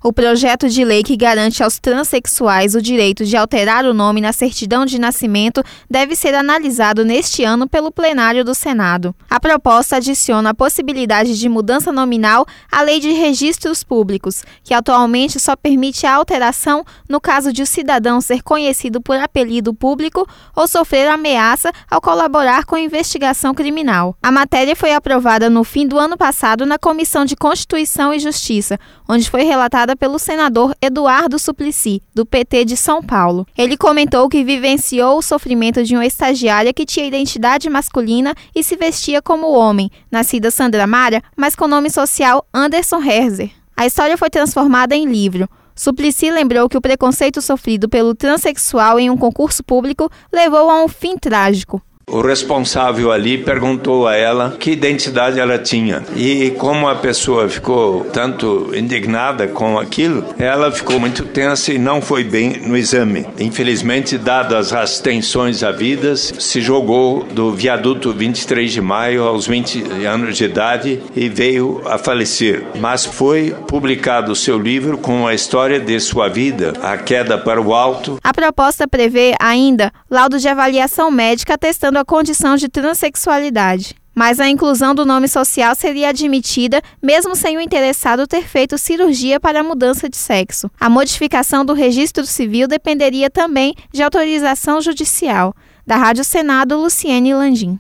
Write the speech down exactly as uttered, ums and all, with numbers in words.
O projeto de lei que garante aos transexuais o direito de alterar o nome na certidão de nascimento deve ser analisado neste ano pelo plenário do Senado. A proposta adiciona a possibilidade de mudança nominal à Lei de Registros Públicos, que atualmente só permite a alteração no caso de o cidadão ser conhecido por apelido público ou sofrer ameaça ao colaborar com a investigação criminal. A matéria foi aprovada no fim do ano passado na Comissão de Constituição e Justiça, onde foi relatada pelo senador Eduardo Suplicy, do P T de São Paulo. Ele comentou que vivenciou o sofrimento de uma estagiária que tinha identidade masculina e se vestia como homem, nascida Sandra Mara, mas com nome social Anderson Herzer. A história foi transformada em livro. Suplicy lembrou que o preconceito sofrido pelo transexual em um concurso público levou a um fim trágico. O responsável ali perguntou a ela que identidade ela tinha e como a pessoa ficou tanto indignada com aquilo, ela ficou muito tensa e não foi bem no exame. Infelizmente, dadas as tensões havidas, se jogou do viaduto vinte e três de maio aos vinte anos de idade e veio a falecer. Mas foi publicado o seu livro com a história de sua vida, A Queda para o Alto. A proposta prevê ainda laudo de avaliação médica atestando a condição de transexualidade. Mas a inclusão do nome social seria admitida mesmo sem o interessado ter feito cirurgia para a mudança de sexo. A modificação do registro civil dependeria também de autorização judicial. Da Rádio Senado, Luciene Landim.